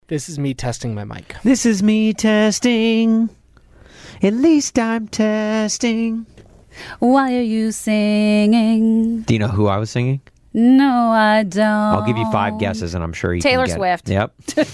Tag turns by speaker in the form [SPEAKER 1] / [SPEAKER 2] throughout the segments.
[SPEAKER 1] This is me testing my mic.
[SPEAKER 2] This is me testing. At least I'm testing.
[SPEAKER 3] Why are you singing?
[SPEAKER 2] Do you know who I was singing?
[SPEAKER 3] No, I don't.
[SPEAKER 2] I'll give you 5 guesses, and I'm sure you
[SPEAKER 3] Taylor
[SPEAKER 2] can get
[SPEAKER 3] Swift.
[SPEAKER 2] it. Yep.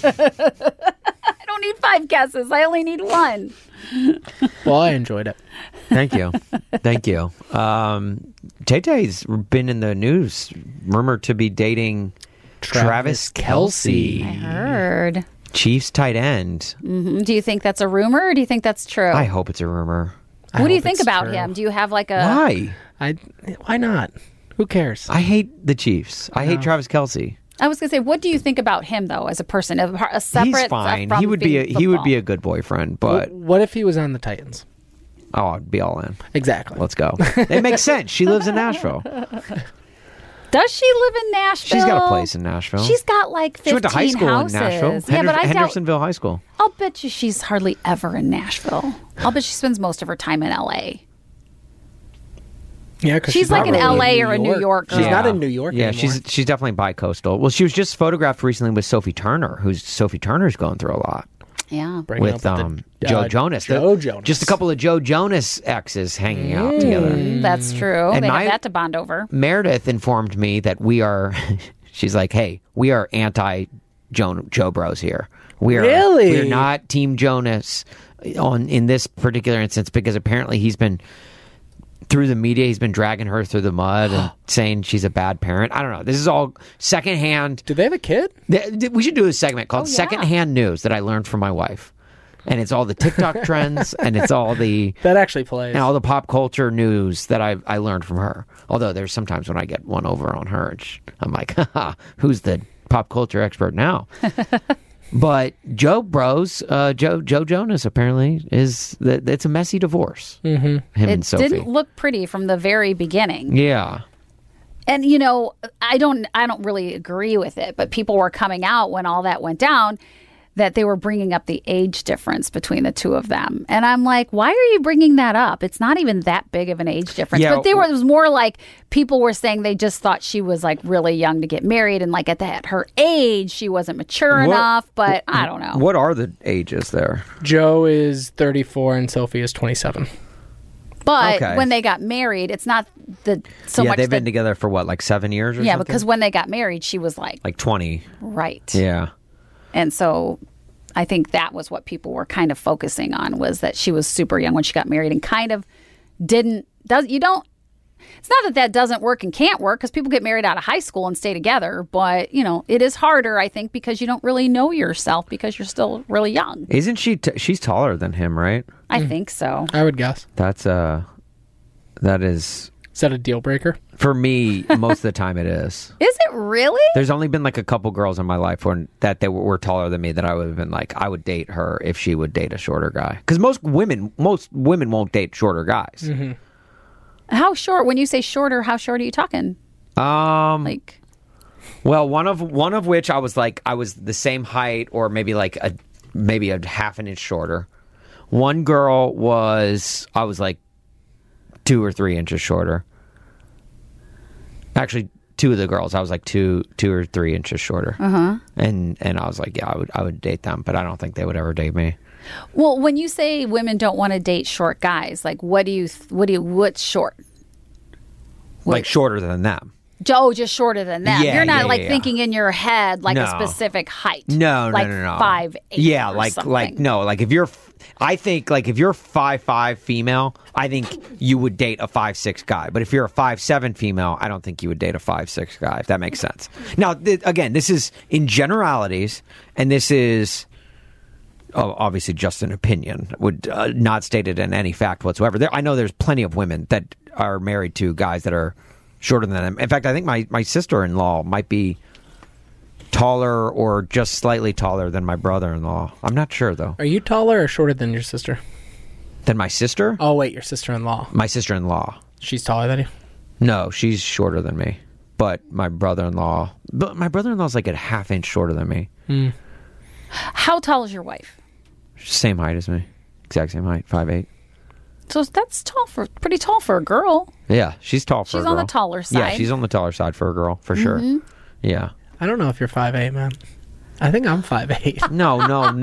[SPEAKER 3] I don't need 5 guesses. I only need 1.
[SPEAKER 1] Well, I enjoyed it.
[SPEAKER 2] Thank you. Thank you. Tay-Tay's been in the news, rumored to be dating Travis Kelce.
[SPEAKER 3] I heard.
[SPEAKER 2] Chiefs tight end.
[SPEAKER 3] Mm-hmm. Do you think that's a rumor, or do you think that's true?
[SPEAKER 2] I hope it's a rumor.
[SPEAKER 3] What do you think about him? Do you have like a...
[SPEAKER 2] Why?
[SPEAKER 1] Why not? Who cares?
[SPEAKER 2] I hate the Chiefs. I hate Travis Kelce.
[SPEAKER 3] I was going to say, what do you think about him, though, as a person? A separate...
[SPEAKER 2] He's fine.
[SPEAKER 3] From
[SPEAKER 2] He would be
[SPEAKER 3] football?
[SPEAKER 2] a good boyfriend, but...
[SPEAKER 1] What if he was on the Titans?
[SPEAKER 2] Oh, I'd be all in.
[SPEAKER 1] Exactly.
[SPEAKER 2] Let's go. It makes sense. She lives in Nashville.
[SPEAKER 3] Does she live in Nashville?
[SPEAKER 2] She's got a place in Nashville.
[SPEAKER 3] She's got like 15
[SPEAKER 2] She went to high school
[SPEAKER 3] houses.
[SPEAKER 2] in Nashville.
[SPEAKER 3] Yeah, but I doubt...
[SPEAKER 2] Hendersonville High School.
[SPEAKER 3] I'll bet you she's hardly ever in Nashville. I'll bet she spends most of her time in L.A.
[SPEAKER 1] Yeah, because
[SPEAKER 3] she's like in L.A. or a New York girl.
[SPEAKER 1] She's not in New York
[SPEAKER 2] Yeah,
[SPEAKER 1] anymore.
[SPEAKER 2] she's definitely bi-coastal. Well, she was just photographed recently with Sophie Turner, Sophie Turner's going through a lot.
[SPEAKER 3] Yeah.
[SPEAKER 1] Bringing
[SPEAKER 2] With
[SPEAKER 1] up the,
[SPEAKER 2] Joe Jonas.
[SPEAKER 1] Joe Jonas.
[SPEAKER 2] Just a couple of Joe Jonas exes hanging out together.
[SPEAKER 3] That's true.
[SPEAKER 2] And
[SPEAKER 3] they have that to bond over.
[SPEAKER 2] Meredith informed me that we are, she's like, hey, we are anti-Joe Bros here.
[SPEAKER 1] Really?
[SPEAKER 2] We're not Team Jonas in this particular instance, because apparently he's been, through the media, he's been dragging her through the mud and saying she's a bad parent. I don't know. This is all secondhand.
[SPEAKER 1] Do they have a kid?
[SPEAKER 2] We should do a segment called Secondhand News that I learned from my wife. And it's all the TikTok trends, and it's all the...
[SPEAKER 1] That actually plays.
[SPEAKER 2] And all the pop culture news that I learned from her. Although there's sometimes when I get one over on her, I'm like, haha, who's the pop culture expert now? But Joe Jonas apparently it's a messy divorce. Mm-hmm. Him and Sophie.
[SPEAKER 3] It didn't look pretty from the very beginning.
[SPEAKER 2] Yeah.
[SPEAKER 3] And you know, I don't really agree with it, but people were coming out when all that went down that they were bringing up the age difference between the two of them. And I'm like, why are you bringing that up? It's not even that big of an age difference.
[SPEAKER 2] Yeah,
[SPEAKER 3] but it was more like people were saying they just thought she was like really young to get married. And like at her age, she wasn't mature enough. But I don't know.
[SPEAKER 2] What are the ages there?
[SPEAKER 1] Joe is 34 and Sophie is 27.
[SPEAKER 3] But
[SPEAKER 2] Okay.
[SPEAKER 3] when they got married, it's not so much.
[SPEAKER 2] They've been together for what, like 7 years or something?
[SPEAKER 3] because when they got married, she was like
[SPEAKER 2] 20.
[SPEAKER 3] right.
[SPEAKER 2] Yeah.
[SPEAKER 3] And so I think that was what people were kind of focusing on, was that she was super young when she got married and kind of it's not that doesn't work and can't work, because people get married out of high school and stay together. But, it is harder, I think, because you don't really know yourself because you're still really young.
[SPEAKER 2] Isn't she, she's taller than him, right?
[SPEAKER 3] I think so.
[SPEAKER 1] I would guess.
[SPEAKER 2] That is...
[SPEAKER 1] Is that a deal breaker?
[SPEAKER 2] For me, most of the time it is.
[SPEAKER 3] Is it really?
[SPEAKER 2] There's only been like a couple girls in my life that they were taller than me that I would have been like, I would date her if she would date a shorter guy. Because most women won't date shorter guys.
[SPEAKER 1] Mm-hmm.
[SPEAKER 3] How short? When you say shorter, how short are you talking? Like,
[SPEAKER 2] well, one of which I was the same height, or maybe a half an inch shorter. One girl I was like 2 or 3 inches shorter. Actually, 2 of the girls, I was like 2 or 3 inches shorter. Uh-huh. And I was like, yeah, I would date them, but I don't think they would ever date me.
[SPEAKER 3] well, when you say women don't want to date short guys, like what's short?
[SPEAKER 2] Like shorter than them.
[SPEAKER 3] Joe, just shorter than them.
[SPEAKER 2] Yeah,
[SPEAKER 3] You're not
[SPEAKER 2] yeah.
[SPEAKER 3] thinking in your head like a
[SPEAKER 2] No.
[SPEAKER 3] specific height.
[SPEAKER 2] No,
[SPEAKER 3] like
[SPEAKER 2] no.
[SPEAKER 3] 5'8".
[SPEAKER 2] Yeah,
[SPEAKER 3] or
[SPEAKER 2] like
[SPEAKER 3] something.
[SPEAKER 2] no, like if you're 5'5" female, I think you would date a 5'6" guy. But if you're a 5'7" female, I don't think you would date a 5'6" guy. If that makes sense. Now, again, this is in generalities, and this is obviously just an opinion, would not stated in any fact whatsoever. I know there's plenty of women that are married to guys that are shorter than them. In fact, I think my sister-in-law might be taller or just slightly taller than my brother-in-law. I'm not sure, though.
[SPEAKER 1] Are you taller or shorter than your sister?
[SPEAKER 2] Than my sister?
[SPEAKER 1] Oh, wait, your sister-in-law.
[SPEAKER 2] My sister-in-law.
[SPEAKER 1] She's taller than you?
[SPEAKER 2] No, she's shorter than me. But my brother-in-law's like a half inch shorter than me.
[SPEAKER 3] How tall is your wife?
[SPEAKER 2] Same height as me. Exact same height, 5'8".
[SPEAKER 3] So that's pretty tall for a girl.
[SPEAKER 2] Yeah, she's tall for a girl.
[SPEAKER 3] She's on the taller side.
[SPEAKER 2] Yeah, she's on the taller side for a girl, for sure. Yeah.
[SPEAKER 1] I don't know if you're 5'8", man. I think I'm 5'8".
[SPEAKER 2] No.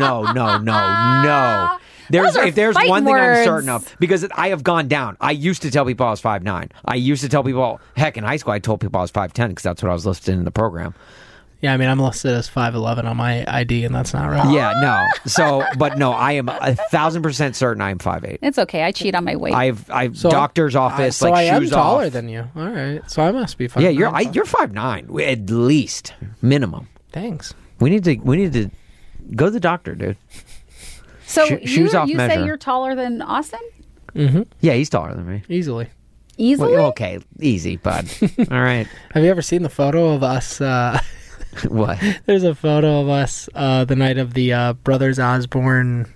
[SPEAKER 3] Those are
[SPEAKER 2] If there's
[SPEAKER 3] fighting
[SPEAKER 2] one thing I'm
[SPEAKER 3] words.
[SPEAKER 2] certain of, because I have gone down. I used to tell people I was 5'9". I used to tell people, heck, in high school, I told people I was 5'10" because that's what I was listed in the program.
[SPEAKER 1] Yeah, I mean, I'm listed as 5'11" on my ID, and that's not right.
[SPEAKER 2] Yeah, no. So, but no, I am 1,000% certain I am 5'8".
[SPEAKER 3] It's okay. I cheat on my weight.
[SPEAKER 2] I've
[SPEAKER 1] So
[SPEAKER 2] doctor's office,
[SPEAKER 1] so
[SPEAKER 2] like
[SPEAKER 1] I am
[SPEAKER 2] shoes
[SPEAKER 1] taller
[SPEAKER 2] off.
[SPEAKER 1] than you. All right, so I must be 5'9".
[SPEAKER 2] Yeah, you're 5'9", at least, minimum.
[SPEAKER 1] Thanks.
[SPEAKER 2] We need to go to the doctor, dude.
[SPEAKER 3] so
[SPEAKER 2] shoes off
[SPEAKER 3] you
[SPEAKER 2] measure.
[SPEAKER 3] say you're taller than Austin?
[SPEAKER 2] Yeah, he's taller than me.
[SPEAKER 1] Easily.
[SPEAKER 3] Easily?
[SPEAKER 2] Well, okay, easy, bud. All right.
[SPEAKER 1] Have you ever seen the photo of us?
[SPEAKER 2] What?
[SPEAKER 1] There's a photo of us the night of the Brothers Osborne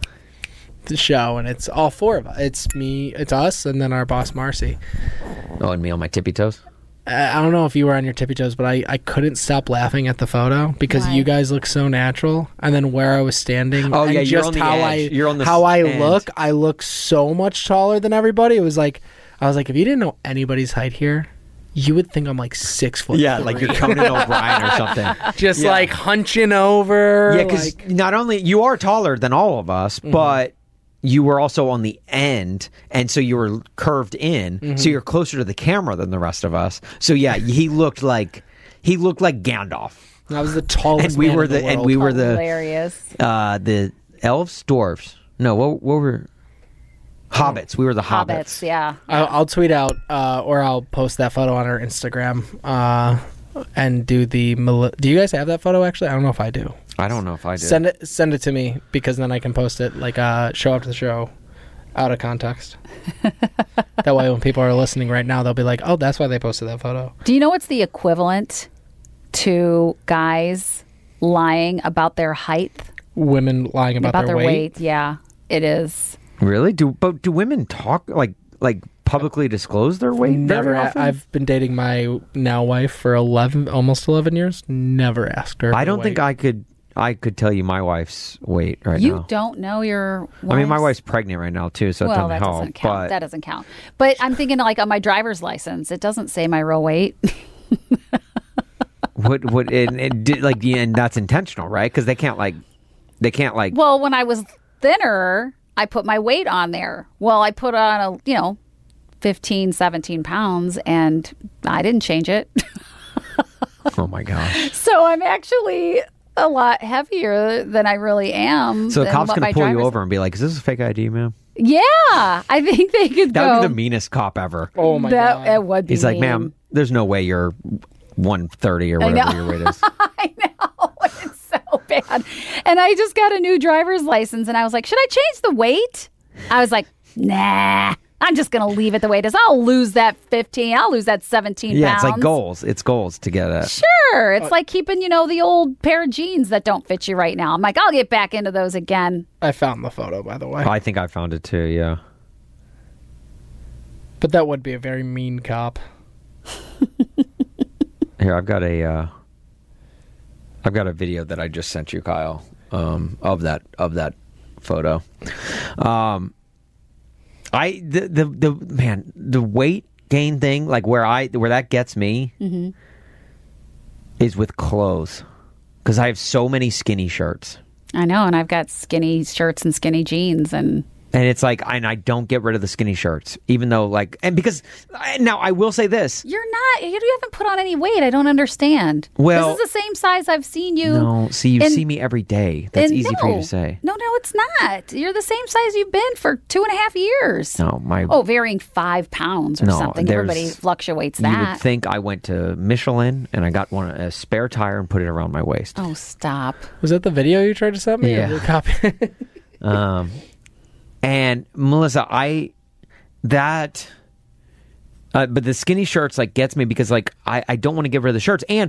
[SPEAKER 1] show, and it's all four of us. It's me, it's us, and then our boss Marcy.
[SPEAKER 2] Oh, and me on my tippy toes?
[SPEAKER 1] I don't know if you were on your tippy toes, but I couldn't stop laughing at the photo because
[SPEAKER 3] Why?
[SPEAKER 1] you guys look so natural. And then where I was standing,
[SPEAKER 2] Oh,
[SPEAKER 1] and
[SPEAKER 2] yeah, you're
[SPEAKER 1] just
[SPEAKER 2] on the
[SPEAKER 1] how
[SPEAKER 2] edge. You're on the
[SPEAKER 1] how I
[SPEAKER 2] end.
[SPEAKER 1] I look so much taller than everybody. It was like I was like, if you didn't know anybody's height here, you would think I'm like 6 foot.
[SPEAKER 2] Yeah, like you're Conan O'Brien or something.
[SPEAKER 1] just
[SPEAKER 2] Yeah.
[SPEAKER 1] like hunching over.
[SPEAKER 2] Yeah, because
[SPEAKER 1] like,
[SPEAKER 2] not only you are taller than all of us, but you were also on the end, and so you were curved in, so you're closer to the camera than the rest of us. So yeah, he looked like Gandalf,
[SPEAKER 1] I was the tallest.
[SPEAKER 2] and we
[SPEAKER 1] man
[SPEAKER 2] were
[SPEAKER 1] in the
[SPEAKER 2] the and
[SPEAKER 1] world.
[SPEAKER 2] we were the
[SPEAKER 3] Hilarious.
[SPEAKER 2] elves, dwarves. No, what were hobbits? We were the
[SPEAKER 3] Hobbits, yeah.
[SPEAKER 1] I'll tweet out or I'll post that photo on our Instagram and do the. Do you guys have that photo? Actually, I don't know if I do.
[SPEAKER 2] I don't know if I did.
[SPEAKER 1] Send it to me because then I can post it like show up to the show out of context. That way when people are listening right now they'll be like, oh, that's why they posted that photo.
[SPEAKER 3] Do you know what's the equivalent to guys lying about their height?
[SPEAKER 1] Women lying about their weight.
[SPEAKER 3] Yeah, it is.
[SPEAKER 2] Really? Do women talk like publicly disclose their weight?
[SPEAKER 1] Never.
[SPEAKER 2] very often?
[SPEAKER 1] I've been dating my now wife for almost 11 years. Never asked her.
[SPEAKER 2] I
[SPEAKER 1] her
[SPEAKER 2] don't think
[SPEAKER 1] weight.
[SPEAKER 2] I could tell you my wife's weight right
[SPEAKER 3] You
[SPEAKER 2] now.
[SPEAKER 3] don't know your
[SPEAKER 2] I mean, my
[SPEAKER 3] wife's-
[SPEAKER 2] wife's pregnant right now too, so it
[SPEAKER 3] Well,
[SPEAKER 2] doesn't
[SPEAKER 3] that
[SPEAKER 2] help.
[SPEAKER 3] doesn't count.
[SPEAKER 2] But
[SPEAKER 3] That doesn't count. But I'm thinking like on my driver's license, it doesn't say my real weight.
[SPEAKER 2] and that's intentional, right? Because they can't like.
[SPEAKER 3] Well, when I was thinner, I put my weight on there. Well, I put on 15, 17 pounds, and I didn't change it.
[SPEAKER 2] Oh my gosh!
[SPEAKER 3] So I'm actually a lot heavier than I really am.
[SPEAKER 2] So the
[SPEAKER 3] than
[SPEAKER 2] cop's
[SPEAKER 3] what
[SPEAKER 2] gonna
[SPEAKER 3] my
[SPEAKER 2] pull you
[SPEAKER 3] driver's-
[SPEAKER 2] over and be like, "Is this a fake ID, ma'am?"
[SPEAKER 3] Yeah, I think they could
[SPEAKER 2] That
[SPEAKER 3] go.
[SPEAKER 2] would be the meanest cop ever.
[SPEAKER 1] Oh my
[SPEAKER 3] that
[SPEAKER 1] god.
[SPEAKER 3] it would be.
[SPEAKER 2] He's like,
[SPEAKER 3] mean.
[SPEAKER 2] "Ma'am, there's no way you're 130 or whatever
[SPEAKER 3] know.
[SPEAKER 2] your weight is."
[SPEAKER 3] I know. It's so bad. And I just got a new driver's license and I was like, should I change the weight? I was like, nah, I'm just going to leave it the way it is. I'll lose that 15. I'll lose that 17
[SPEAKER 2] Yeah,
[SPEAKER 3] pounds.
[SPEAKER 2] it's like goals. It's goals to get it.
[SPEAKER 3] Sure. It's like keeping, the old pair of jeans that don't fit you right now. I'm like, I'll get back into those again.
[SPEAKER 1] I found the photo, by the way.
[SPEAKER 2] I think I found it too. Yeah.
[SPEAKER 1] But that would be a very mean cop.
[SPEAKER 2] Here, I've got a video that I just sent you, Kyle, of that photo. The weight gain thing, like where that gets me, is with clothes, because I have so many skinny shirts,
[SPEAKER 3] I know. And I've got skinny shirts and skinny jeans and
[SPEAKER 2] it's like, and I don't get rid of the skinny shirts, even though now I will say this.
[SPEAKER 3] you haven't put on any weight. I don't understand.
[SPEAKER 2] Well-
[SPEAKER 3] this is the same size I've seen you.
[SPEAKER 2] No, see, you
[SPEAKER 3] in-
[SPEAKER 2] see me every day. That's
[SPEAKER 3] And
[SPEAKER 2] easy for you
[SPEAKER 3] no.
[SPEAKER 2] to say.
[SPEAKER 3] No, it's not. You're the same size you've been for 2.5 years.
[SPEAKER 2] No, my.
[SPEAKER 3] Oh, varying 5 pounds or
[SPEAKER 2] No,
[SPEAKER 3] something.
[SPEAKER 2] there's-
[SPEAKER 3] Everybody fluctuates
[SPEAKER 2] You would
[SPEAKER 3] that.
[SPEAKER 2] think I went to Michelin and I got a spare tire and put it around my waist.
[SPEAKER 3] Oh, stop.
[SPEAKER 1] Was that the video you tried to send me?
[SPEAKER 2] Yeah.
[SPEAKER 1] Or the copy?
[SPEAKER 2] And Melissa, but the skinny shirts gets me because I don't want to get rid of the shirts. And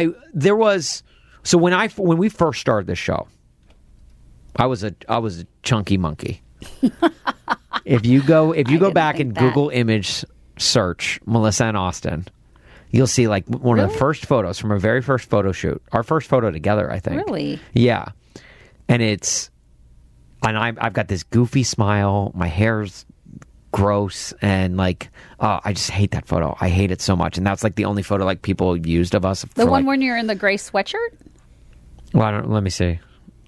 [SPEAKER 2] when we first started this show, I was a chunky monkey. if you go
[SPEAKER 3] didn't
[SPEAKER 2] back
[SPEAKER 3] think
[SPEAKER 2] and
[SPEAKER 3] that.
[SPEAKER 2] Google image search Melissa and Austin, you'll see one of the first photos from our very first photo shoot, our first photo together, I think.
[SPEAKER 3] Really?
[SPEAKER 2] Yeah. And I've got this goofy smile. My hair's gross, and I just hate that photo. I hate it so much, and that's the only photo people used of us.
[SPEAKER 3] The one when you're in the gray sweatshirt?
[SPEAKER 2] Well, let me see.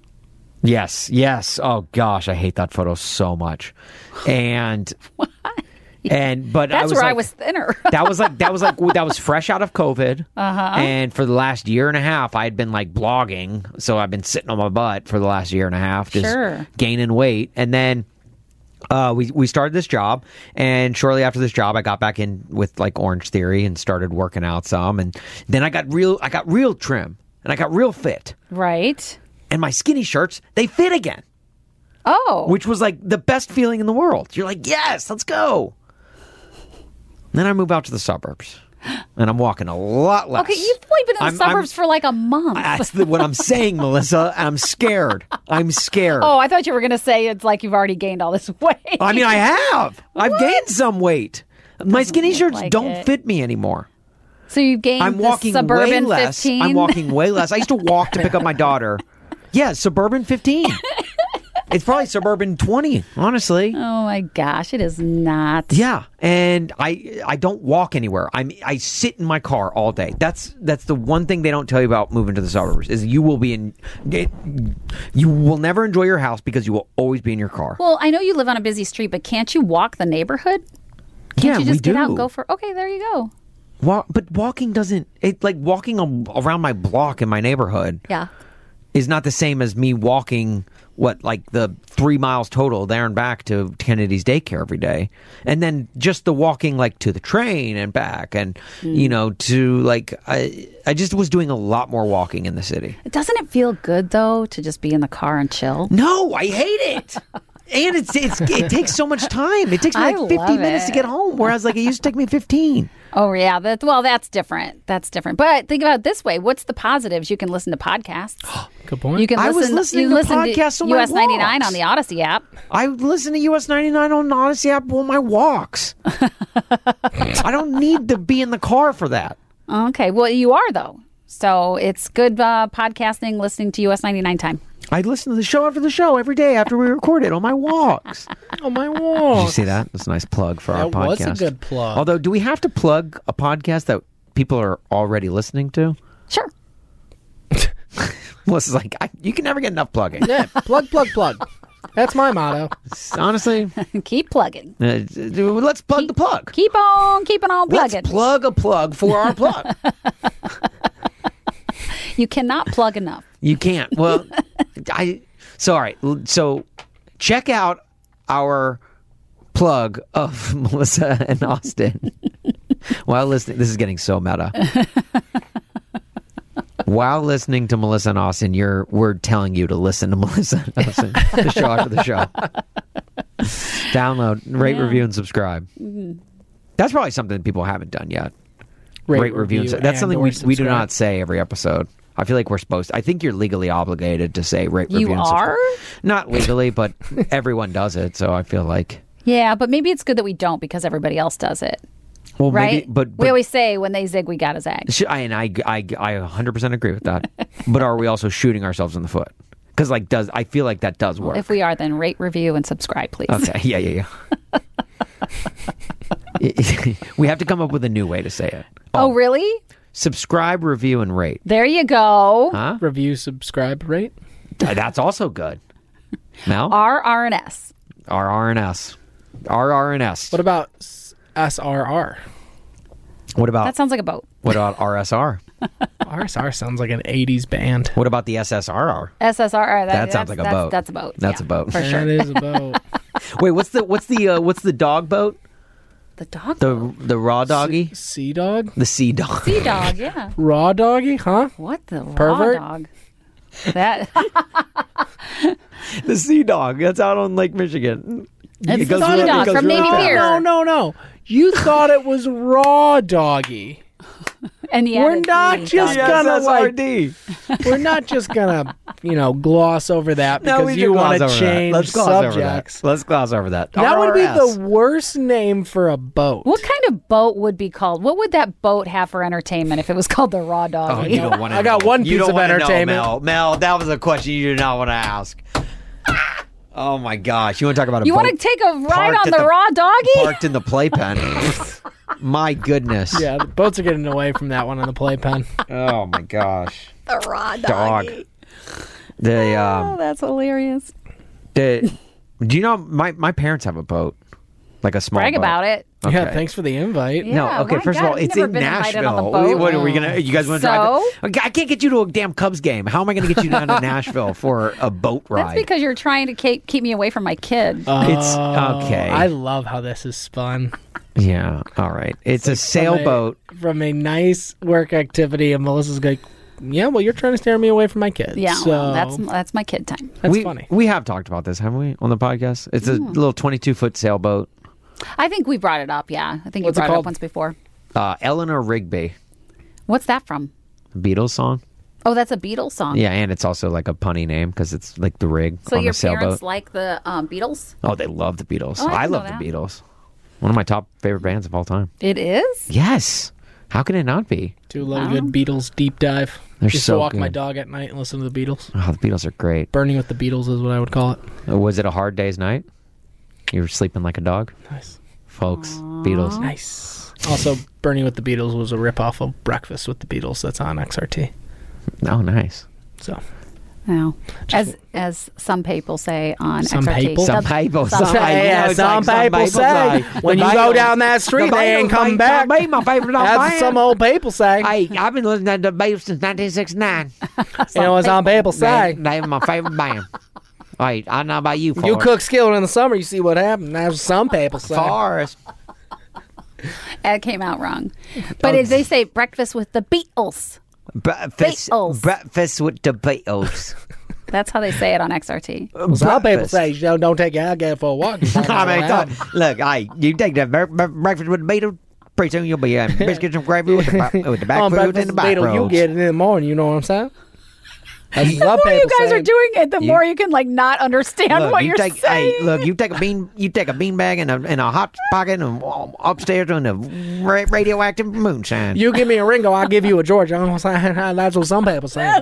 [SPEAKER 2] Yes. Oh gosh, I hate that photo so much. And but
[SPEAKER 3] That's
[SPEAKER 2] I
[SPEAKER 3] was thinner.
[SPEAKER 2] that was fresh out of COVID. And for the last year and a half, I had been like blogging, so I've been sitting on my butt for the last year and a half, just gaining weight. And then we started this job, and shortly after this job, I got back in with like Orange Theory and started working out some. And then I got real trim, and I got real fit.
[SPEAKER 3] Right.
[SPEAKER 2] And my skinny shirts, they fit again.
[SPEAKER 3] Oh.
[SPEAKER 2] Which was like the best feeling in the world. You're like, yes, let's go. And then I move out to the suburbs, and I'm walking a lot less.
[SPEAKER 3] Okay, you've only been in the suburbs for like a month.
[SPEAKER 2] That's what I'm saying, Melissa. I'm scared. I'm scared.
[SPEAKER 3] Oh, I thought you were going to say it's like you've already gained all this weight.
[SPEAKER 2] I mean, I have. I've gained some weight. My skinny shirts
[SPEAKER 3] like
[SPEAKER 2] don't
[SPEAKER 3] it.
[SPEAKER 2] fit me anymore.
[SPEAKER 3] So you've gained
[SPEAKER 2] I'm walking
[SPEAKER 3] the Suburban
[SPEAKER 2] way less.
[SPEAKER 3] 15?
[SPEAKER 2] I'm walking way less. I used to walk to pick up my daughter. Yeah, Suburban 15. It's probably Suburban 20, honestly.
[SPEAKER 3] Oh my gosh, it is not.
[SPEAKER 2] Yeah, and I don't walk anywhere. I sit in my car all day. That's the one thing they don't tell you about moving to the suburbs is you will never enjoy your house because you will always be in your car.
[SPEAKER 3] Well, I know you live on a busy street, but can't you walk the neighborhood? Can't you just get out and go for? Okay, there you go.
[SPEAKER 2] But walking doesn't. Like walking around my block in my neighborhood.
[SPEAKER 3] Yeah.
[SPEAKER 2] Is not the same as me walking like the 3 miles total there and back to Kennedy's daycare every day, and then just the walking like to the train and back, and to like I just was doing a lot more walking in the city.
[SPEAKER 3] Doesn't it feel good though to just be in the car and chill?
[SPEAKER 2] No, I hate it. And it takes so much time. It takes me like 50 minutes to get home, whereas like it used to take me 15.
[SPEAKER 3] Oh yeah, that's different. That's different. But think about it this way: what's the positives? You can listen to podcasts.
[SPEAKER 1] Good point.
[SPEAKER 3] You can listen.
[SPEAKER 2] I was listening to podcasts on my
[SPEAKER 3] US 99
[SPEAKER 2] walks.
[SPEAKER 3] on the Odyssey app.
[SPEAKER 2] I listen to US 99 on the Odyssey app on my walks. I don't need to be in the car for that.
[SPEAKER 3] Okay, well you are though, so it's good podcasting, listening to US 99 time.
[SPEAKER 2] I listen to the show after the show every day after we record it on my walks.
[SPEAKER 1] On my walk.
[SPEAKER 2] Did you see that? That's a nice plug for our podcast.
[SPEAKER 1] That was a good plug.
[SPEAKER 2] Although, do we have to plug a podcast that people are already listening to?
[SPEAKER 3] Sure.
[SPEAKER 2] Melissa's like, you can never get enough plugging.
[SPEAKER 1] Yeah, plug. That's my motto.
[SPEAKER 2] Honestly.
[SPEAKER 3] Keep plugging.
[SPEAKER 2] Let's plug the plug.
[SPEAKER 3] Keeping on plugging.
[SPEAKER 2] Let's plug a plug for our plug.
[SPEAKER 3] You cannot plug enough.
[SPEAKER 2] You can't. Well, all right. So check out our plug of Melissa and Austin while listening. This is getting so meta. While listening to Melissa and Austin, we're telling you to listen to Melissa and Austin, the show after the show. Download, rate, review, and subscribe. Mm-hmm. That's probably something people haven't done yet. Rate, review, and that's something we do not say every episode. I feel like we're supposed to. I think you're legally obligated to say rate, review, and subscribe.
[SPEAKER 3] You are?
[SPEAKER 2] Not legally, but everyone does it, so I feel like...
[SPEAKER 3] Yeah, but maybe it's good that we don't because everybody else does it.
[SPEAKER 2] Well,
[SPEAKER 3] right?
[SPEAKER 2] Maybe, but
[SPEAKER 3] we always say when they zig, we gotta zag.
[SPEAKER 2] I 100% agree with that. But are we also shooting ourselves in the foot? Because I feel like that does work.
[SPEAKER 3] If we are, then rate, review, and subscribe, please.
[SPEAKER 2] Okay, yeah. We have to come up with a new way to say it.
[SPEAKER 3] Oh, really?
[SPEAKER 2] Subscribe, review, and rate.
[SPEAKER 3] There you go.
[SPEAKER 2] Huh?
[SPEAKER 1] Review, subscribe, rate.
[SPEAKER 2] That's also good. Mel?
[SPEAKER 3] RRNS.
[SPEAKER 2] RRNS.
[SPEAKER 1] What about SRR?
[SPEAKER 2] What about...
[SPEAKER 3] That sounds like a boat.
[SPEAKER 2] What about RSR?
[SPEAKER 1] RSR sounds like an 80s band.
[SPEAKER 2] What about the SSRR?
[SPEAKER 3] SSRR.
[SPEAKER 2] That sounds like a boat.
[SPEAKER 3] That's a boat.
[SPEAKER 2] That's a boat.
[SPEAKER 3] For sure.
[SPEAKER 1] That is a boat.
[SPEAKER 2] Wait, what's the dog boat?
[SPEAKER 3] The dog?
[SPEAKER 2] The raw doggy?
[SPEAKER 1] Sea dog?
[SPEAKER 2] The sea dog.
[SPEAKER 3] Sea dog, yeah.
[SPEAKER 1] Raw doggy, huh?
[SPEAKER 3] What the
[SPEAKER 1] Pervert?
[SPEAKER 3] raw dog? That
[SPEAKER 2] The sea dog. That's out on Lake Michigan.
[SPEAKER 3] It's the sea dog from Navy Pier.
[SPEAKER 1] No. You thought it was raw doggy.
[SPEAKER 3] And
[SPEAKER 1] We're not just gonna
[SPEAKER 2] SSRD.
[SPEAKER 1] We're not just gonna, gloss over that because you want to change
[SPEAKER 2] Let's gloss
[SPEAKER 1] subjects.
[SPEAKER 2] Let's gloss over that.
[SPEAKER 1] That would be
[SPEAKER 2] RRS.
[SPEAKER 1] the worst name for a boat.
[SPEAKER 3] What kind of boat would be called? What would that boat have for entertainment if it was called the Raw Dog?
[SPEAKER 2] Oh, you don't want to.
[SPEAKER 1] I got one
[SPEAKER 2] You
[SPEAKER 1] piece
[SPEAKER 2] don't
[SPEAKER 1] of
[SPEAKER 2] wanna
[SPEAKER 1] entertainment.
[SPEAKER 2] know, Mel, that was a question you did not want to ask. Oh my gosh! You want to talk about a
[SPEAKER 3] You
[SPEAKER 2] boat
[SPEAKER 3] want to take a ride
[SPEAKER 2] parked
[SPEAKER 3] on
[SPEAKER 2] at
[SPEAKER 3] the Raw Doggy?
[SPEAKER 2] parked in the playpen? My goodness!
[SPEAKER 1] Yeah, the boats are getting away from that one on the playpen.
[SPEAKER 2] Oh my gosh!
[SPEAKER 3] The Raw
[SPEAKER 2] Dog.
[SPEAKER 3] Doggy. That's hilarious.
[SPEAKER 2] Do you know my parents have a boat, like a small
[SPEAKER 3] Brag
[SPEAKER 2] boat.
[SPEAKER 3] about it.
[SPEAKER 2] Okay.
[SPEAKER 1] Yeah, thanks for the invite.
[SPEAKER 3] Yeah.
[SPEAKER 2] No, okay.
[SPEAKER 3] my
[SPEAKER 2] First
[SPEAKER 3] God,
[SPEAKER 2] of all,
[SPEAKER 3] I've
[SPEAKER 2] it's
[SPEAKER 3] never
[SPEAKER 2] in
[SPEAKER 3] been invited on the
[SPEAKER 2] Nashville.
[SPEAKER 3] boat.
[SPEAKER 2] What are we gonna? You guys want to
[SPEAKER 3] So?
[SPEAKER 2] drive? I can't get you to a damn Cubs game. How am I going to get you down to Nashville for a boat ride?
[SPEAKER 3] That's because you're trying to keep me away from my kid.
[SPEAKER 2] It's okay.
[SPEAKER 1] I love how this is spun.
[SPEAKER 2] Yeah. All right. It's a sailboat.
[SPEAKER 1] From a nice work activity, and Melissa's like, yeah, well, you're trying to steer me away from my kids.
[SPEAKER 3] Yeah,
[SPEAKER 1] so
[SPEAKER 3] well, that's my kid time.
[SPEAKER 1] that's funny.
[SPEAKER 2] We have talked about this, haven't we, on the podcast? It's a little 22-foot sailboat.
[SPEAKER 3] I think we brought it up. Yeah, I think
[SPEAKER 1] What's
[SPEAKER 3] you
[SPEAKER 1] it
[SPEAKER 3] brought it up
[SPEAKER 1] called?
[SPEAKER 3] once before.
[SPEAKER 2] Eleanor Rigby,
[SPEAKER 3] What's that from?
[SPEAKER 2] Beatles song.
[SPEAKER 3] Oh, that's a Beatles song.
[SPEAKER 2] Yeah, and it's also like a punny name because it's like the rig
[SPEAKER 3] So
[SPEAKER 2] on
[SPEAKER 3] your
[SPEAKER 2] the sailboat.
[SPEAKER 3] parents like the Beatles?
[SPEAKER 2] Oh, they love the Beatles.
[SPEAKER 3] Oh, I
[SPEAKER 2] I
[SPEAKER 3] didn't
[SPEAKER 2] love
[SPEAKER 3] know
[SPEAKER 2] the
[SPEAKER 3] that.
[SPEAKER 2] Beatles. One of my top favorite bands of all time.
[SPEAKER 3] It is.
[SPEAKER 2] Yes. How can it not be?
[SPEAKER 1] Do a little good Beatles deep dive.
[SPEAKER 2] They're
[SPEAKER 1] Used
[SPEAKER 2] so
[SPEAKER 1] to walk
[SPEAKER 2] good.
[SPEAKER 1] my dog at night and listen to the Beatles.
[SPEAKER 2] Oh, the Beatles are great.
[SPEAKER 1] Burning with the Beatles is what I would call it.
[SPEAKER 2] Was it a hard day's night? You were sleeping like a dog?
[SPEAKER 1] Nice.
[SPEAKER 2] Folks, Beatles.
[SPEAKER 1] Nice. Also, Burning with the Beatles was a ripoff of Breakfast with the Beatles that's on XRT.
[SPEAKER 2] Oh, nice.
[SPEAKER 1] So,
[SPEAKER 3] No. As some people say on
[SPEAKER 1] Some
[SPEAKER 3] XRT.
[SPEAKER 1] people?
[SPEAKER 2] Some people.
[SPEAKER 3] Some
[SPEAKER 2] Some,
[SPEAKER 3] people.
[SPEAKER 1] Yeah, some people say, when you go down that street, they ain't coming back.
[SPEAKER 2] My favorite
[SPEAKER 1] That's what
[SPEAKER 2] band.
[SPEAKER 1] some old people say.
[SPEAKER 2] Hey, I've been listening to the Beatles since 1969.
[SPEAKER 1] You know what some people say.
[SPEAKER 2] They were my favorite band. Hey, I don't know about you,
[SPEAKER 1] You cook skillet in the summer, you see what happened. That's what some people say.
[SPEAKER 2] Forrest.
[SPEAKER 3] It came out wrong. But if they say breakfast with the Beatles. Beatles.
[SPEAKER 2] Breakfast with the Beatles.
[SPEAKER 3] That's how they say it on XRT.
[SPEAKER 1] Some people say, don't take your alligator for a walk.
[SPEAKER 2] I mean, look, you take that breakfast with the Beatles. Pretty soon you'll be having biscuits and gravy with the back
[SPEAKER 1] On
[SPEAKER 2] food
[SPEAKER 1] breakfast
[SPEAKER 2] and the
[SPEAKER 1] with
[SPEAKER 2] back
[SPEAKER 1] Beatles, you
[SPEAKER 2] roads.
[SPEAKER 1] get it in the morning, you know what I'm saying? That's
[SPEAKER 3] The more you guys are doing it, the
[SPEAKER 2] You-
[SPEAKER 3] more you can not understand
[SPEAKER 2] Look,
[SPEAKER 3] what
[SPEAKER 2] you
[SPEAKER 3] you're
[SPEAKER 2] take,
[SPEAKER 3] saying.
[SPEAKER 2] Hey, look, you take a bean bag and a hot pocket and upstairs in the radioactive moonshine.
[SPEAKER 1] You give me a Ringo, I'll give you a George. You know what I'm saying? That's what some people say.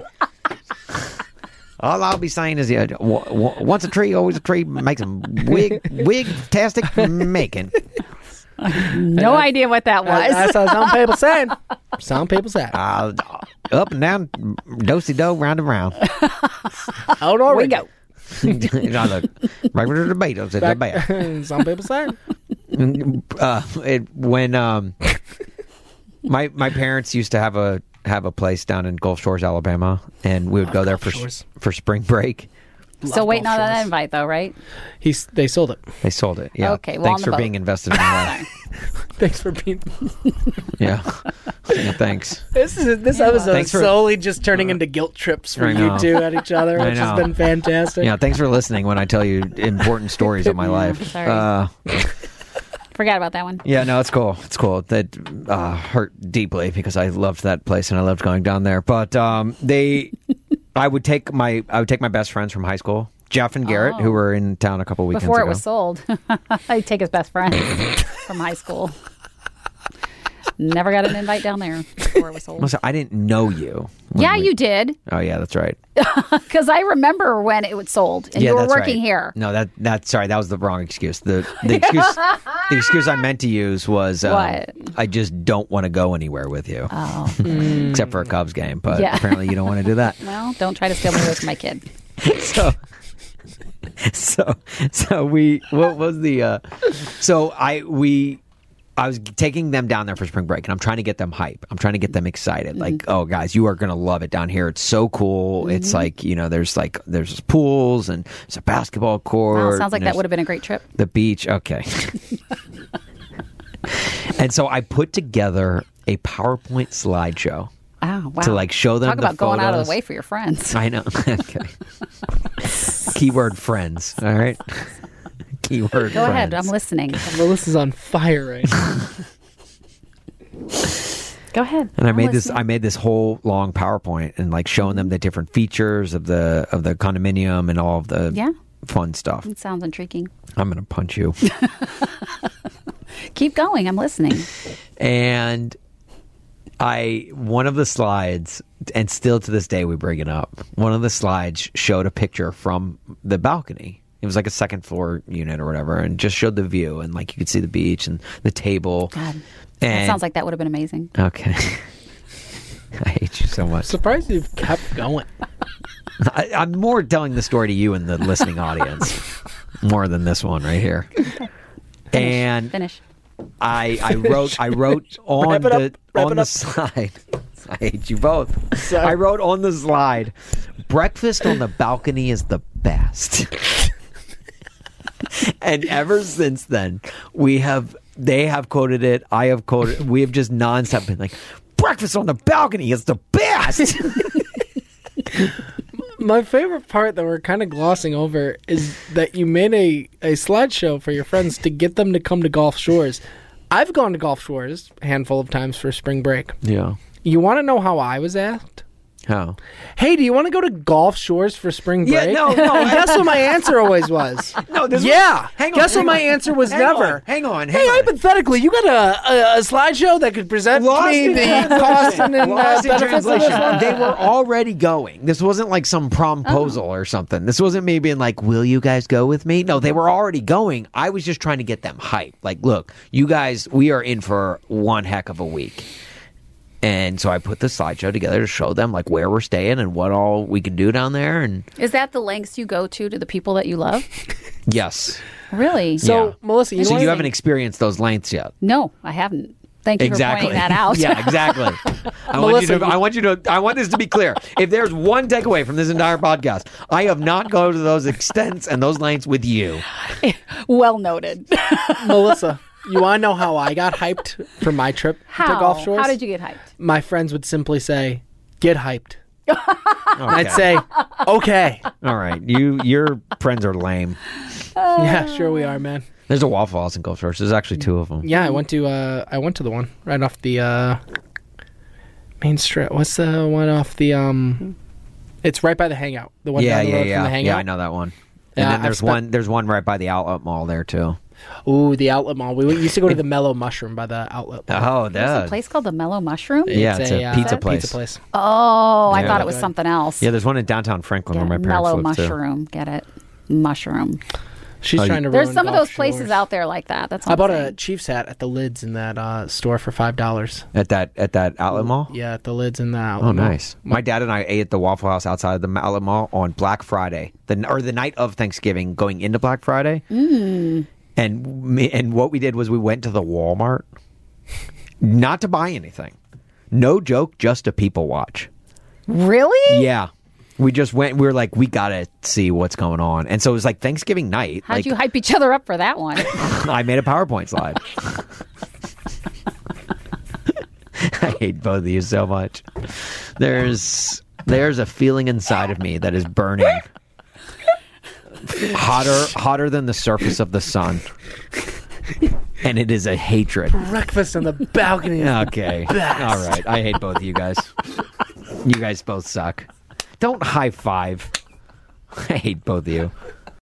[SPEAKER 2] All I'll be saying is, once a tree, always a tree. Makes them wig-tastic making.
[SPEAKER 3] No idea what that was.
[SPEAKER 1] That's what some people say. Some people say.
[SPEAKER 2] Up and down, do-si-do, round and round.
[SPEAKER 1] Hold on,
[SPEAKER 3] we go.
[SPEAKER 2] Now look, regular to the Beatles, it's the best.
[SPEAKER 1] Some people say.
[SPEAKER 2] When my parents used to have a place down in Gulf Shores, Alabama, and we would go there for spring break.
[SPEAKER 3] Still waiting on
[SPEAKER 1] Gulf
[SPEAKER 3] that
[SPEAKER 1] Shores.
[SPEAKER 3] invite, though, right?
[SPEAKER 1] They sold it.
[SPEAKER 2] They sold it. Yeah.
[SPEAKER 3] Okay, well,
[SPEAKER 2] Thanks
[SPEAKER 3] on the
[SPEAKER 2] for
[SPEAKER 3] boat.
[SPEAKER 2] being invested in my life.
[SPEAKER 1] Thanks for being.
[SPEAKER 2] Yeah. Thanks.
[SPEAKER 1] This episode
[SPEAKER 2] Thanks
[SPEAKER 1] is
[SPEAKER 2] for-
[SPEAKER 1] slowly just turning into guilt trips for
[SPEAKER 2] I
[SPEAKER 1] you
[SPEAKER 2] know.
[SPEAKER 1] two at each other,
[SPEAKER 2] I
[SPEAKER 1] which has
[SPEAKER 2] know.
[SPEAKER 1] been fantastic.
[SPEAKER 2] Yeah. Thanks for listening when I tell you important stories of my life.
[SPEAKER 3] sorry. Forgot about that one.
[SPEAKER 2] Yeah, no, it's cool. It's cool. That hurt deeply because I loved that place and I loved going down there. But I would take my best friends from high school, Jeff and Garrett, who were in town a couple weekends
[SPEAKER 3] Before
[SPEAKER 2] ago.
[SPEAKER 3] it was sold, I'd take his best friend from high school. Never got an invite down there before it was sold.
[SPEAKER 2] Listen, I didn't know you. when
[SPEAKER 3] Yeah,
[SPEAKER 2] we-
[SPEAKER 3] you did.
[SPEAKER 2] Oh yeah, that's right.
[SPEAKER 3] Because I remember when it was sold and
[SPEAKER 2] Yeah,
[SPEAKER 3] you were
[SPEAKER 2] that's
[SPEAKER 3] working
[SPEAKER 2] right.
[SPEAKER 3] here.
[SPEAKER 2] No, that's sorry. That was the wrong excuse. The excuse I meant to use was
[SPEAKER 3] What?
[SPEAKER 2] I just don't want to go anywhere with you,
[SPEAKER 3] Oh.
[SPEAKER 2] except for a Cubs game. But
[SPEAKER 3] Yeah.
[SPEAKER 2] apparently you don't want to do that.
[SPEAKER 3] Well, don't try to steal me away from my kid.
[SPEAKER 2] So we what was the so I was taking them down there for spring break and I'm trying to get them hype. I'm trying to get them excited. Like, oh guys, you are going to love it down here. It's so cool. It's like, there's pools and there's a basketball court.
[SPEAKER 3] Wow, sounds like
[SPEAKER 2] and
[SPEAKER 3] that
[SPEAKER 2] there's
[SPEAKER 3] would have been a great trip.
[SPEAKER 2] the beach. Okay. And so I put together a PowerPoint slideshow
[SPEAKER 3] Oh, wow.
[SPEAKER 2] to show them
[SPEAKER 3] Talk about
[SPEAKER 2] the
[SPEAKER 3] going out of
[SPEAKER 2] photos.
[SPEAKER 3] the way for your friends.
[SPEAKER 2] I know. Okay. Keyword friends. All right. Keyword
[SPEAKER 3] Go
[SPEAKER 2] friends.
[SPEAKER 3] ahead. I'm listening.
[SPEAKER 1] Melissa's on fire right now.
[SPEAKER 3] Go ahead.
[SPEAKER 2] And I
[SPEAKER 3] I'm
[SPEAKER 2] made
[SPEAKER 3] listening.
[SPEAKER 2] this whole long PowerPoint and showing them the different features of the condominium and all of the
[SPEAKER 3] Yeah.
[SPEAKER 2] fun stuff.
[SPEAKER 3] It sounds intriguing.
[SPEAKER 2] I'm gonna punch you.
[SPEAKER 3] Keep going. I'm listening.
[SPEAKER 2] And one of the slides, and still to this day we bring it up, one of the slides showed a picture from the balcony. It was like a second floor unit or whatever, and just showed the view, and you could see the beach and the table.
[SPEAKER 3] God. That
[SPEAKER 2] And
[SPEAKER 3] sounds like that would have been amazing.
[SPEAKER 2] okay. I hate you so much.
[SPEAKER 1] Surprised you've kept going.
[SPEAKER 2] I'm more telling the story to you and the listening audience more than this one right here. And
[SPEAKER 3] Finish.
[SPEAKER 2] I wrote on the slide. I hate you both.
[SPEAKER 1] Sorry.
[SPEAKER 2] I wrote on the slide, breakfast on the balcony is the best. And ever since then, they have quoted it. I have quoted. We have just nonstop been like, breakfast on the balcony is the best.
[SPEAKER 1] My favorite part that we're kind of glossing over is that you made a slideshow for your friends to get them to come to Gulf Shores. I've gone to Gulf Shores a handful of times for spring break.
[SPEAKER 2] Yeah.
[SPEAKER 1] You want to know how I was asked?
[SPEAKER 2] How?
[SPEAKER 1] Hey, do you want to go to Gulf Shores for spring break?
[SPEAKER 2] Yeah, no.
[SPEAKER 1] And guess what my answer always was?
[SPEAKER 2] No, this
[SPEAKER 1] yeah.
[SPEAKER 2] Hang on.
[SPEAKER 1] Guess what my answer was never.
[SPEAKER 2] Hang on.
[SPEAKER 1] Hey, hypothetically, you got a slideshow that could present me the cost and
[SPEAKER 2] Lost in
[SPEAKER 1] benefits of this
[SPEAKER 2] translation.
[SPEAKER 1] one?
[SPEAKER 2] They were already going. This wasn't like some promposal or something. This wasn't me being like, will you guys go with me? No, they were already going. I was just trying to get them hyped. Like, look, you guys, we are in for one heck of a week. And so I put the slideshow together to show them like where we're staying and what all we can do down there. And
[SPEAKER 3] Is that the lengths you go to the people that you love?
[SPEAKER 2] yes.
[SPEAKER 3] Really?
[SPEAKER 1] So,
[SPEAKER 2] Yeah.
[SPEAKER 1] Melissa,
[SPEAKER 2] So
[SPEAKER 1] know
[SPEAKER 2] you
[SPEAKER 1] what?
[SPEAKER 2] haven't experienced those lengths yet.
[SPEAKER 3] No, I haven't. Thank you for pointing that out.
[SPEAKER 2] Yeah, exactly. I want this to be clear. If there's one takeaway from this entire podcast, I have not gone to those extents and those lengths with you.
[SPEAKER 3] Well noted.
[SPEAKER 1] Melissa, you want to know how I got hyped for my trip to Gulf Shores?
[SPEAKER 3] How did you get hyped?
[SPEAKER 1] My friends would simply say, "Get hyped."
[SPEAKER 2] Okay.
[SPEAKER 1] I'd say, "Okay."
[SPEAKER 2] all right. Your friends are lame.
[SPEAKER 1] Yeah, sure we are, man.
[SPEAKER 2] There's a Waffle House in Gulf Shores. There's actually two of them.
[SPEAKER 1] Yeah, I went to the one right off the main strip. What's the one off the It's right by the Hangout. The one down the road from the Hangout.
[SPEAKER 2] Yeah, I know that one. And
[SPEAKER 1] Yeah,
[SPEAKER 2] then there's one right by the Outlet Mall there too.
[SPEAKER 1] Ooh, the Outlet Mall. We used to go to the Mellow Mushroom by the Outlet Mall.
[SPEAKER 2] Oh,
[SPEAKER 3] There's a
[SPEAKER 2] that.
[SPEAKER 3] place called the Mellow Mushroom?
[SPEAKER 2] Yeah, it's a pizza place.
[SPEAKER 1] Pizza place.
[SPEAKER 3] Oh, I
[SPEAKER 2] Yeah.
[SPEAKER 3] thought it was something else.
[SPEAKER 2] Yeah, there's one in downtown Franklin where my parents
[SPEAKER 3] Mellow
[SPEAKER 2] live too.
[SPEAKER 3] Mushroom. Get it? Mushroom.
[SPEAKER 1] She's
[SPEAKER 2] Oh,
[SPEAKER 1] trying to
[SPEAKER 3] There's
[SPEAKER 1] ruin
[SPEAKER 3] some of
[SPEAKER 1] Gulf
[SPEAKER 3] those places
[SPEAKER 1] Shores.
[SPEAKER 3] out there like that. That's what
[SPEAKER 1] I
[SPEAKER 3] I'm
[SPEAKER 1] bought a
[SPEAKER 3] saying.
[SPEAKER 1] Chiefs hat at the Lids in that store for $5.
[SPEAKER 2] At that Outlet Mall.
[SPEAKER 1] Yeah, at the Lids in the Outlet
[SPEAKER 2] Oh,
[SPEAKER 1] Mall.
[SPEAKER 2] nice. My dad and I ate at the Waffle House outside the Outlet Mall on Black Friday, the night of Thanksgiving, going into Black Friday. And what we did was we went to the Walmart, not to buy anything. No joke, just to people watch.
[SPEAKER 3] Really?
[SPEAKER 2] Yeah. We just went, we were like, we gotta see what's going on. And so it was like Thanksgiving night.
[SPEAKER 3] How'd
[SPEAKER 2] like,
[SPEAKER 3] you hype each other up for that one?
[SPEAKER 2] I made a PowerPoint slide. I hate both of you so much. There's a feeling inside of me that is burning. Hotter than the surface of the sun. And it is a hatred.
[SPEAKER 1] Breakfast on the balcony.
[SPEAKER 2] Okay. All right. I hate both of you guys. You guys both suck. Don't high five. I hate both of you.